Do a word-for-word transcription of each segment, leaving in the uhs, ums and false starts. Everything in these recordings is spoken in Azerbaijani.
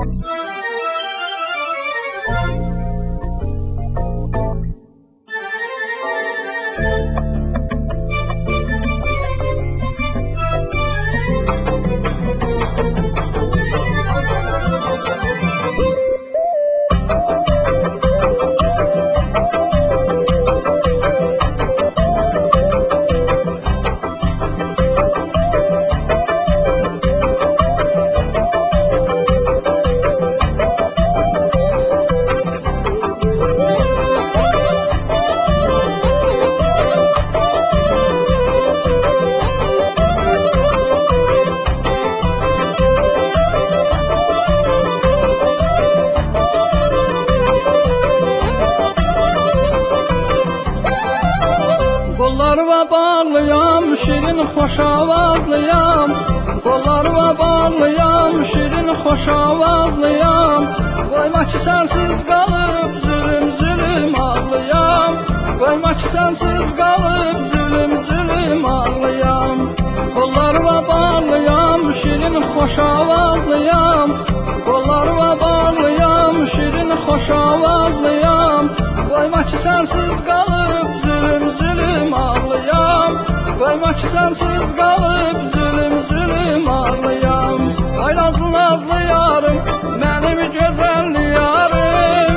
Qollarıma bağlıyam, şirin xoş avazlıyam. Qollarıma bağlıyam, şirin xoş avazlıyam. Qoyma ki sənsiz qalıb zülüm zülüm ağlıyam. Qoyma ki sənsiz qalıb zülüm zülüm ağlıyam. Qollarıma bağlıyam, şirin xoş avazlıyam. Qollarıma bağlıyam, şirin xoş avazlıyam. Qoyma ki sənsiz qalıb zülüm zülüm ağlıyam. Qoyma ki sənsiz qalıb zülüm zülüm ağlıyam. Ay nazlı nazlı yarım, mənim gözəlli yarım.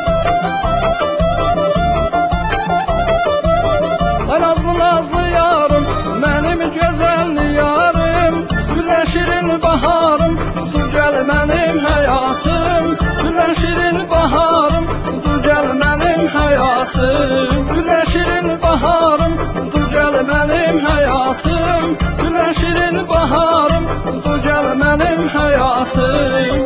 Ay nazlı nazlı yarım, mənim gözəlli yarım. Gülə şirin baharım, dur gəl mənim həyatım. Gülə şirin baharım, dur gəl mənim həyatım. Gülə şirin baharım, dur gəl mənim həyatım. Gülə şirin baharım, dur gəl mənim həyatım.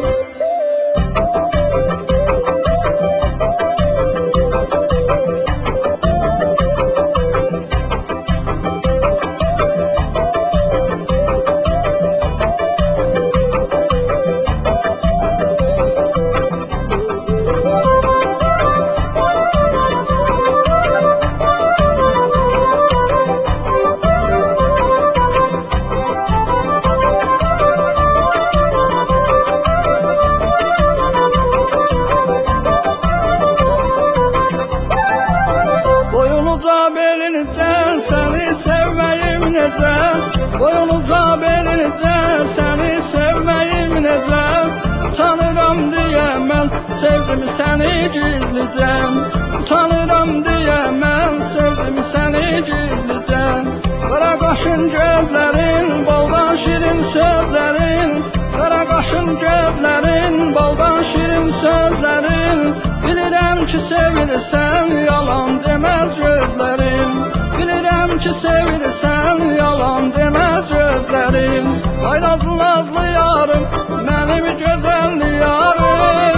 Səni sevməyim necə, boyunuca belinəcə, səni sevməyim necə. Utanıram deyə mən sevdim səni gizlicə. Utanıram deyə mən sevdim səni gizlicə. Qara qaşın gözlərin, baldan şirin sözlərin. Qara qaşın gözlərin, baldan şirin sözlərin. Bilirəm ki sevirsən, yalan deməz gözlərin. Bilirəm ki sevirsən, yalan deməz gözlərin. Ay nazlı nazlı yarım, mənim gözəlli yarım.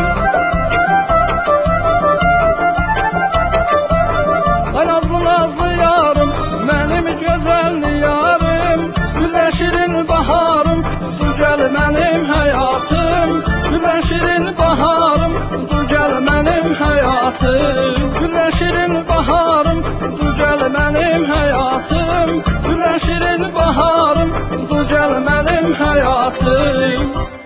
Ay nazlı nazlı yarım, mənim gözəlli yarım. Gülə şirin baharım, dur gəl mənim həyatım. Gülə şirin baharım, dur gəl mənim həyatım. Gülə şirin baharım, dur gəl mənim həyatım. Gülə şirin baharım, dur gəl mənim həyatım.